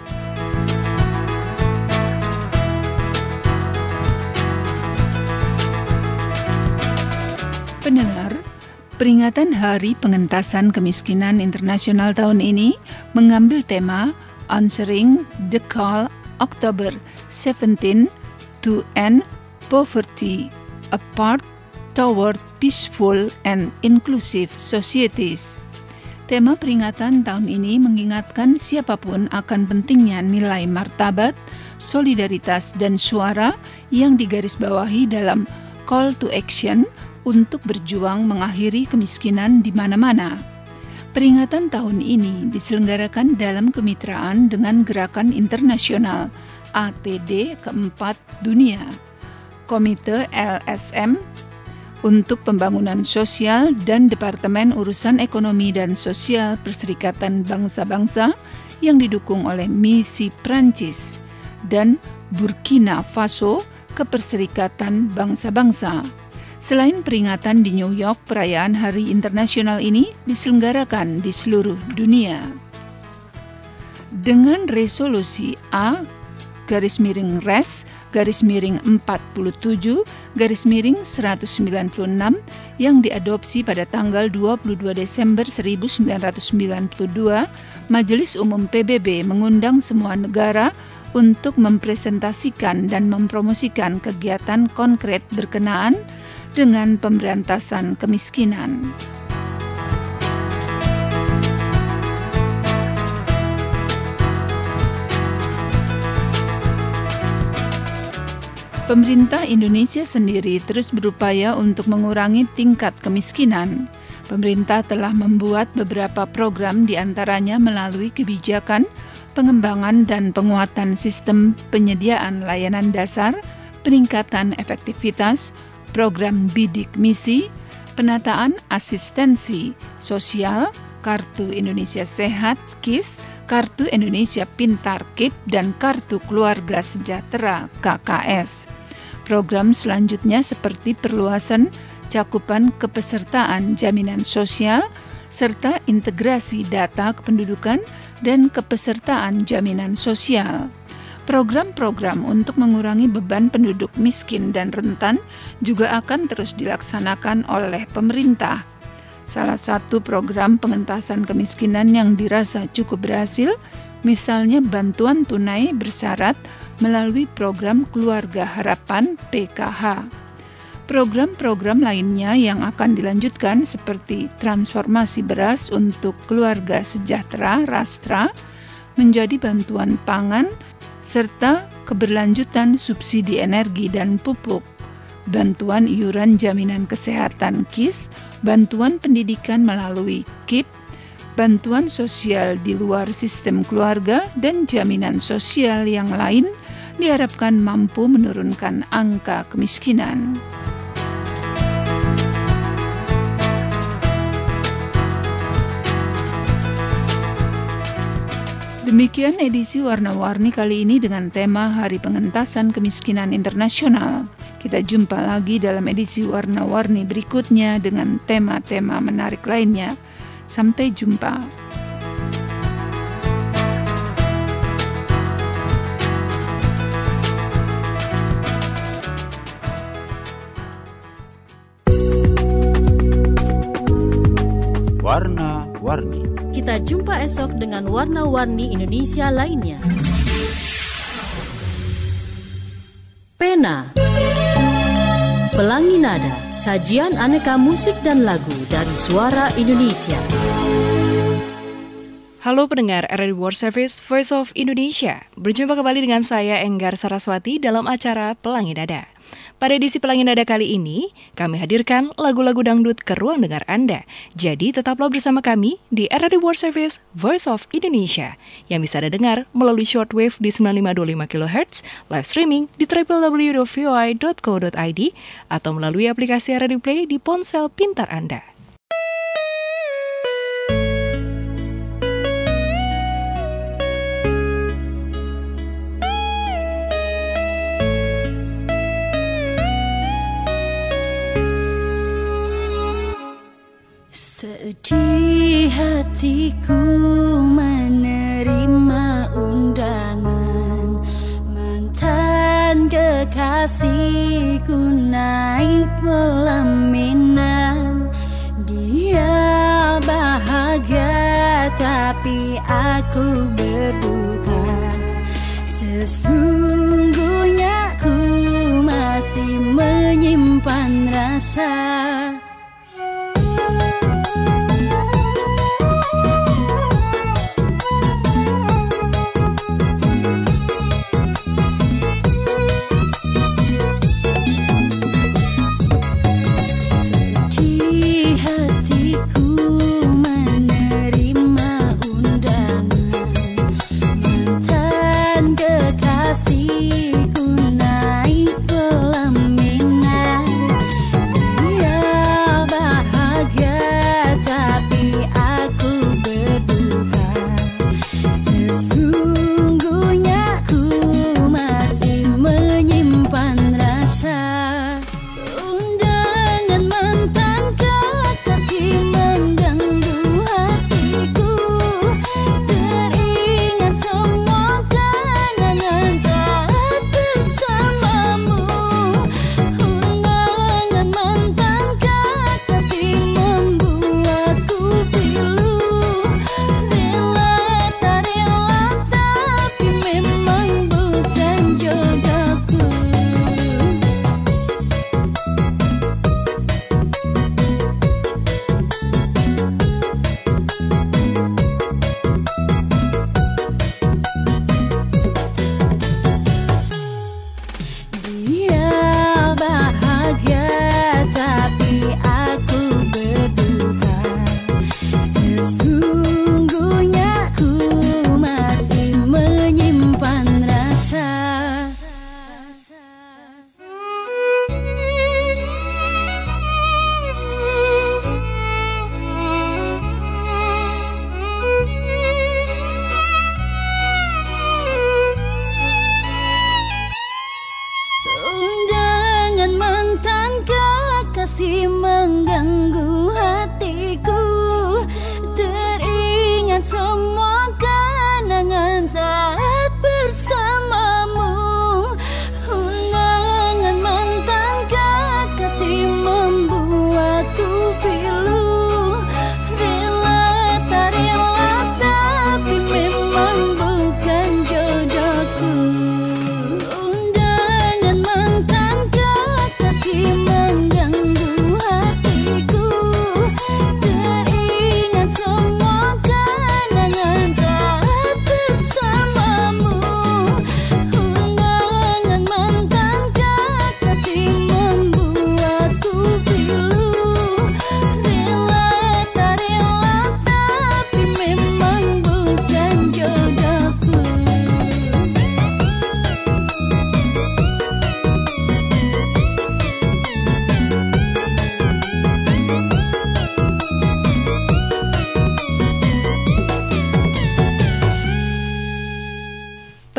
Pendengar, peringatan Hari Pengentasan Kemiskinan Internasional tahun ini mengambil tema Answering the Call October 17 to End Poverty, a Path Toward Peaceful and Inclusive Societies. Tema peringatan tahun ini mengingatkan siapapun akan pentingnya nilai martabat, solidaritas, dan suara yang digarisbawahi dalam call to action untuk berjuang mengakhiri kemiskinan di mana-mana. Peringatan tahun ini diselenggarakan dalam kemitraan dengan Gerakan Internasional ATD keempat Dunia, Komite LSM untuk Pembangunan Sosial dan Departemen Urusan Ekonomi dan Sosial Perserikatan Bangsa-Bangsa yang didukung oleh Misi Prancis dan Burkina Faso Keperserikatan Bangsa-Bangsa. Selain peringatan di New York, perayaan Hari Internasional ini diselenggarakan di seluruh dunia. Dengan resolusi A-RES-47-196 yang diadopsi pada tanggal 22 Desember 1992, Majelis Umum PBB mengundang semua negara untuk mempresentasikan dan mempromosikan kegiatan konkret berkenaan dengan pemberantasan kemiskinan. Pemerintah Indonesia sendiri terus berupaya untuk mengurangi tingkat kemiskinan. Pemerintah telah membuat beberapa program, diantaranya melalui kebijakan, pengembangan dan penguatan sistem penyediaan layanan dasar, peningkatan efektivitas, program bidik misi, penataan asistensi sosial, Kartu Indonesia Sehat, KIS, Kartu Indonesia Pintar, KIP, dan Kartu Keluarga Sejahtera, KKS. Program selanjutnya seperti perluasan cakupan kepesertaan jaminan sosial, serta integrasi data kependudukan dan kepesertaan jaminan sosial. Program-program untuk mengurangi beban penduduk miskin dan rentan juga akan terus dilaksanakan oleh pemerintah. Salah satu program pengentasan kemiskinan yang dirasa cukup berhasil misalnya bantuan tunai bersyarat melalui program Keluarga Harapan PKH. Program-program lainnya yang akan dilanjutkan seperti transformasi beras untuk keluarga sejahtera Rastra menjadi bantuan pangan serta keberlanjutan subsidi energi dan pupuk, bantuan iuran jaminan kesehatan KIS, bantuan pendidikan melalui KIP, bantuan sosial di luar sistem keluarga, dan jaminan sosial yang lain diharapkan mampu menurunkan angka kemiskinan. Demikian edisi Warna-Warni kali ini dengan tema Hari Pengentasan Kemiskinan Internasional. Kita jumpa lagi dalam edisi Warna-Warni berikutnya dengan tema-tema menarik lainnya. Sampai jumpa. Warna-Warni. Kita jumpa esok dengan warna-warni Indonesia lainnya. Pena, Pelangi Nada, sajian aneka musik dan lagu dari suara Indonesia. Halo pendengar RRI World Service Voice of Indonesia. Berjumpa kembali dengan saya Enggar Saraswati dalam acara Pelangi Nada. Pada edisi Pelangi Nada kali ini, kami hadirkan lagu-lagu dangdut ke ruang dengar Anda. Jadi tetaplah bersama kami di RRI World Service Voice of Indonesia yang bisa Anda dengar melalui shortwave di 9525 kHz, live streaming di www.voi.co.id atau melalui aplikasi RRI Play di ponsel pintar Anda. Sedih hatiku menerima undangan mantan kekasihku naik pelaminan. Dia bahagia tapi aku berduka. Sesungguhnya ku masih menyimpan rasa. Kasihku naik pelaminan. Dia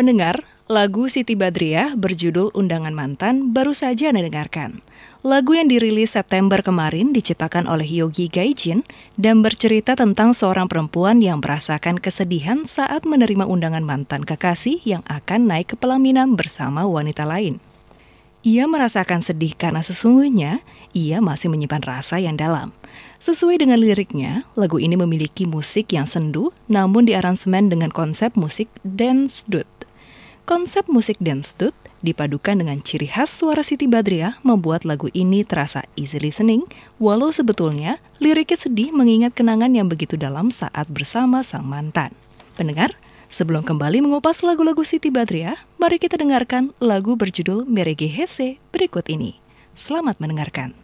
Pendengar, lagu Siti Badriah berjudul Undangan Mantan baru saja Anda dengarkan. Lagu yang dirilis September kemarin diciptakan oleh Yogi Gaijin dan bercerita tentang seorang perempuan yang merasakan kesedihan saat menerima undangan mantan kekasih yang akan naik ke pelaminan bersama wanita lain. Ia merasakan sedih karena sesungguhnya ia masih menyimpan rasa yang dalam. Sesuai dengan liriknya, lagu ini memiliki musik yang sendu namun diaransemen dengan konsep musik dance dut. Konsep musik dance dut dipadukan dengan ciri khas suara Siti Badriah membuat lagu ini terasa easy listening, walau sebetulnya liriknya sedih mengingat kenangan yang begitu dalam saat bersama sang mantan. Pendengar, sebelum kembali mengupas lagu-lagu Siti Badriah, mari kita dengarkan lagu berjudul Merege Hese berikut ini. Selamat mendengarkan.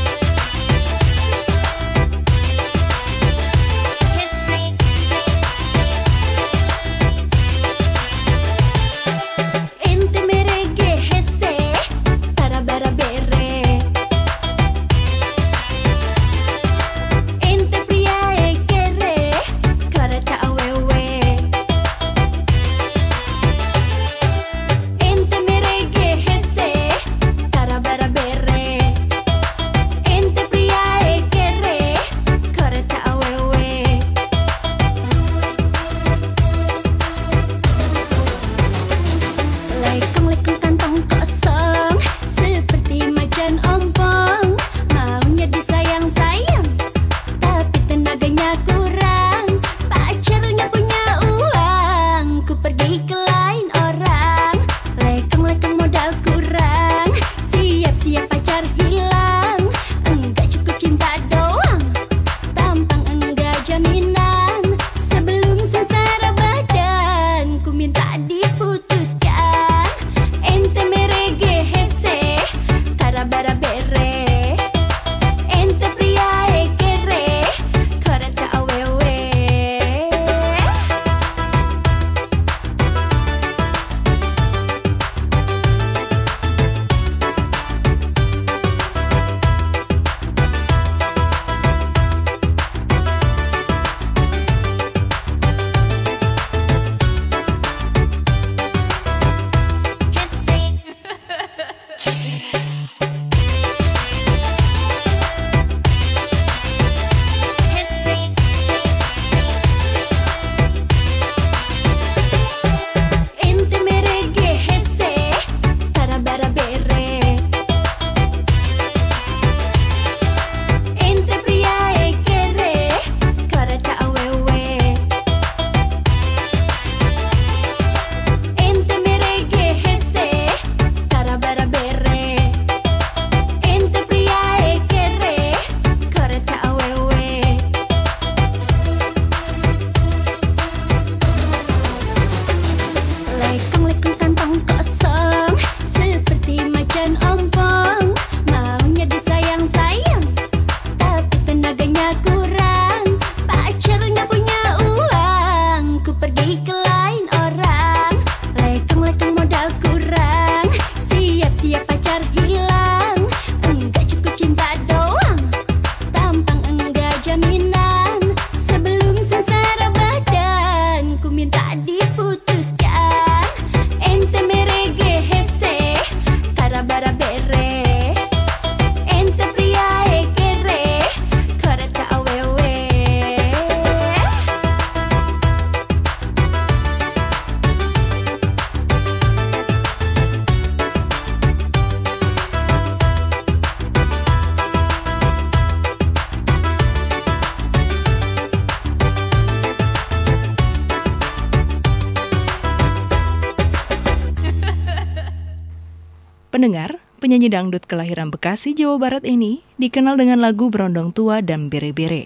Pendengar, penyanyi dangdut kelahiran Bekasi, Jawa Barat ini dikenal dengan lagu Berondong Tua dan Bere-Bere.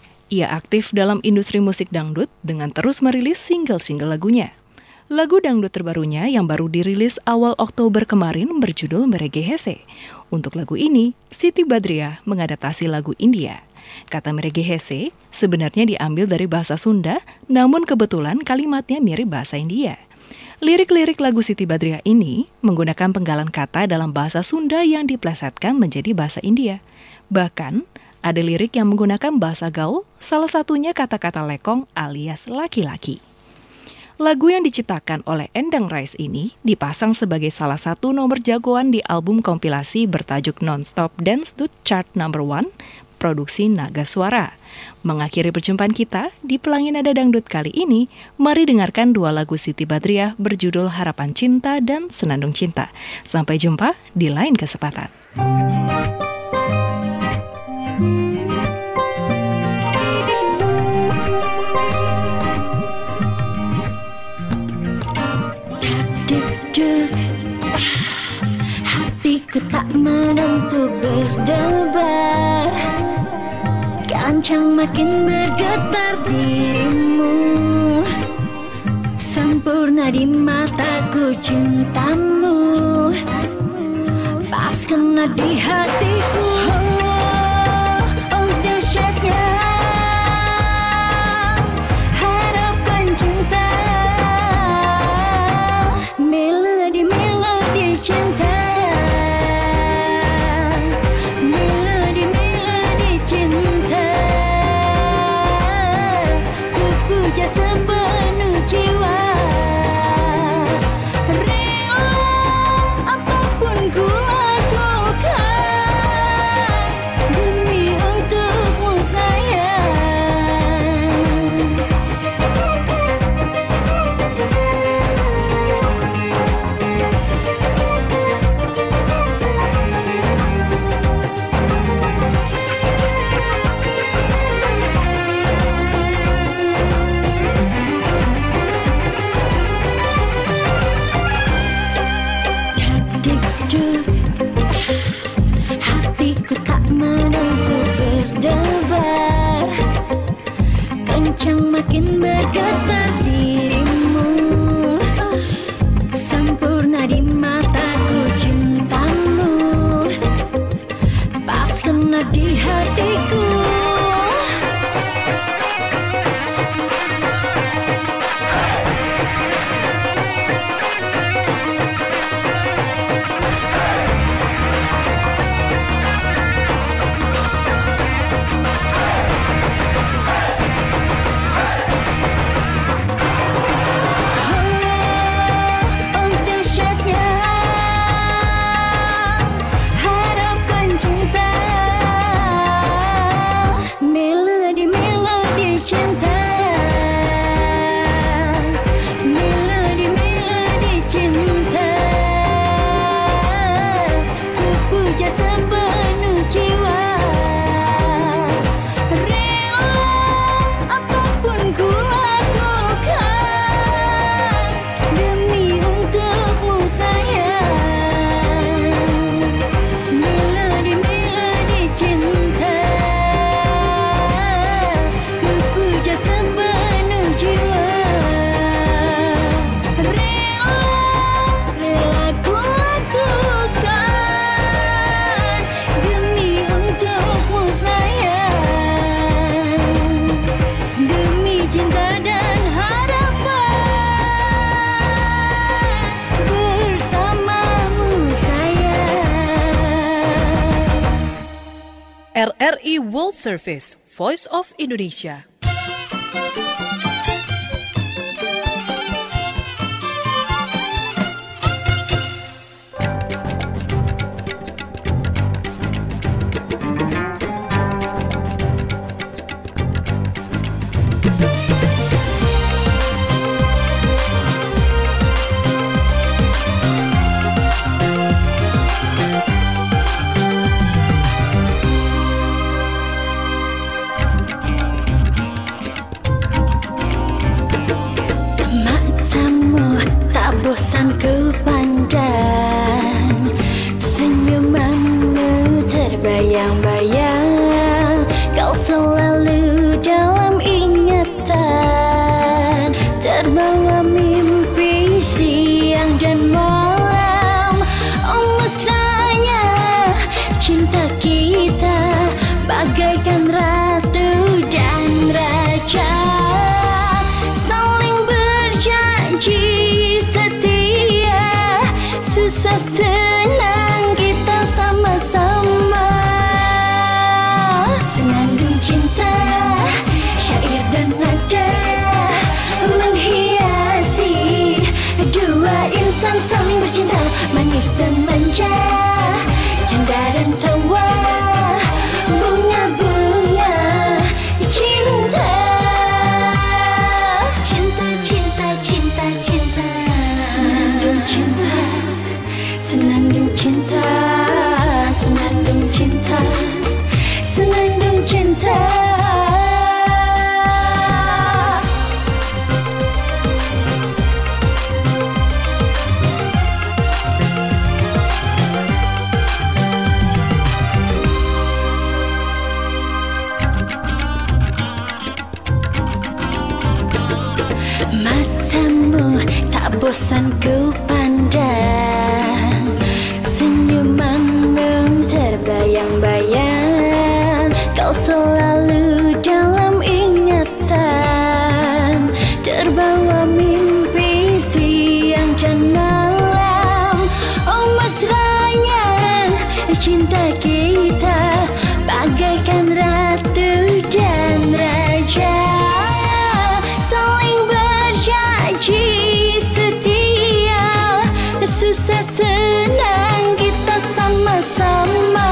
Ia aktif dalam industri musik dangdut dengan terus merilis single-single lagunya. Lagu dangdut terbarunya yang baru dirilis awal Oktober kemarin berjudul Merege Hese. Untuk lagu ini, Siti Badriah mengadaptasi lagu India. Kata Merege Hese sebenarnya diambil dari bahasa Sunda, namun kebetulan kalimatnya mirip bahasa India. Lirik-lirik lagu Siti Badriah ini menggunakan penggalan kata dalam bahasa Sunda yang diplesetkan menjadi bahasa India. Bahkan, ada lirik yang menggunakan bahasa gaul, salah satunya kata-kata lekong alias laki-laki. Lagu yang diciptakan oleh Endang Rais ini dipasang sebagai salah satu nomor jagoan di album kompilasi bertajuk Non-Stop Dance Dude Chart No. 1, produksi Naga Suara. Mengakhiri perjumpaan kita di Pelangi Nada Dangdut kali ini, mari dengarkan dua lagu Siti Badriah berjudul Harapan Cinta dan Senandung Cinta. Sampai jumpa di lain kesempatan. Hatiku tak menentu berdebar, kencang makin bergetar dirimu, sempurna di mataku cintamu, pas kena di hatiku. Oh dahsyatnya harapan cinta, melodi cinta. Hatiku tak menentu berdebar, kencang makin bergetar dirimu, sempurna di mataku cintamu, pas kena di hatiku. RRI World Service, Voice of Indonesia. Bosan ku pandang, senyumanmu terbayang-bayang, kau selalu dalam ingatan, terbawa mimpi siang dan malam. Oh mesranya cinta kita bagaikan ratu dan raja, saling berjanji susah senang kita sama-sama, senandung cinta, syair dan nada menghias ku pandang, senyumanmu terbayang-bayang, kau selalu dalam ingatan, terbawa mimpi siang dan malam. Oh mesranya cinta kita bagaikan ratu dan raja, saling berjanji setia, susah senang kita sama-sama.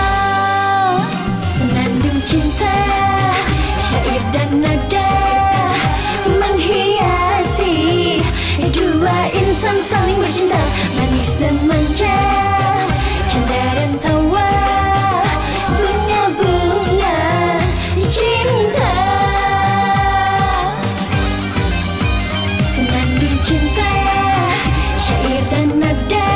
Senandung cinta, syair dan nada menghiasi dua insan saling bercinta, manis dan manja, canda dan tawa, bunga-bunga cinta. Senandung cinta, syair dan nada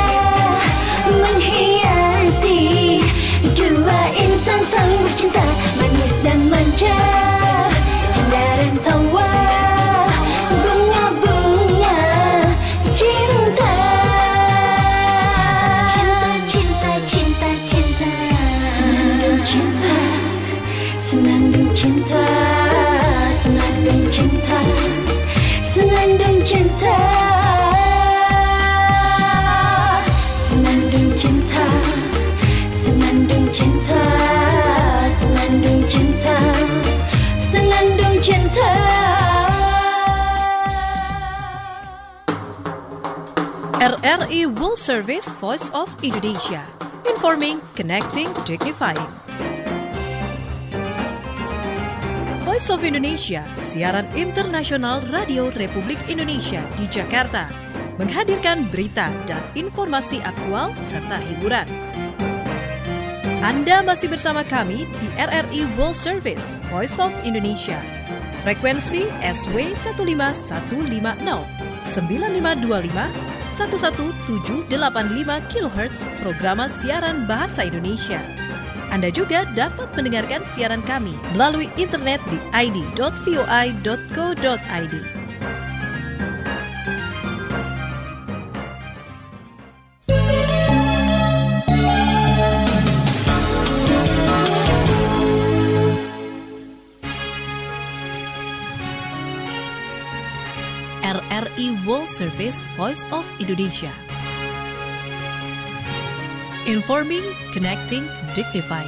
menghiasi dua insan saling bercinta, manis dan manja, canda dan tawa, bunga-bunga cinta. Cinta, cinta, cinta, cinta. Senandung cinta, senandung cinta, senandung cinta, senandung cinta, senandung cinta, senandung cinta, senandung cinta. RRI World Service Voice of Indonesia. Informing, connecting, dignifying. Voice of Indonesia, siaran internasional Radio Republik Indonesia di Jakarta, menghadirkan berita dan informasi aktual serta hiburan. Anda masih bersama kami di RRI World Service Voice of Indonesia. Frekuensi SW 15150, 9525, 11785 kHz programa siaran bahasa Indonesia. Anda juga dapat mendengarkan siaran kami melalui internet di id.voi.co.id. RRI World Service Voice of Indonesia. Informing, connecting, dignifying.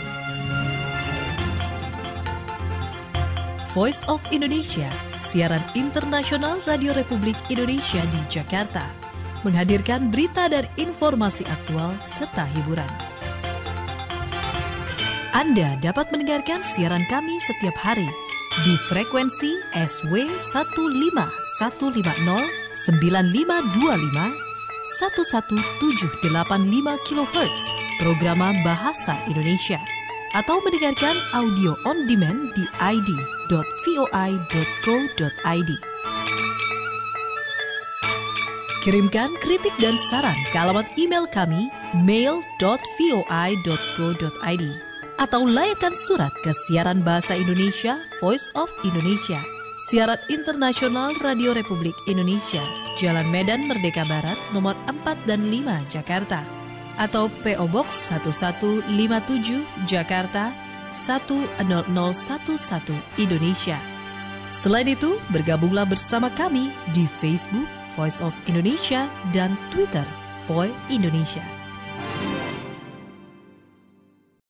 Voice of Indonesia, siaran internasional Radio Republik Indonesia di Jakarta, menghadirkan berita dan informasi aktual serta hiburan. Anda dapat mendengarkan siaran kami setiap hari di frekuensi SW 15150, 9525, 11785 kHz programa bahasa Indonesia, atau mendengarkan audio on demand di id.voi.co.id. Kirimkan kritik dan saran ke alamat email kami mail.voi.co.id atau layangkan surat ke siaran bahasa Indonesia Voice of Indonesia, siaran internasional Radio Republik Indonesia, Jalan Medan Merdeka Barat, nomor 4 dan 5, Jakarta, atau PO Box 1157, Jakarta 10011, Indonesia. Selain itu, bergabunglah bersama kami di Facebook Voice of Indonesia dan Twitter Voi Indonesia.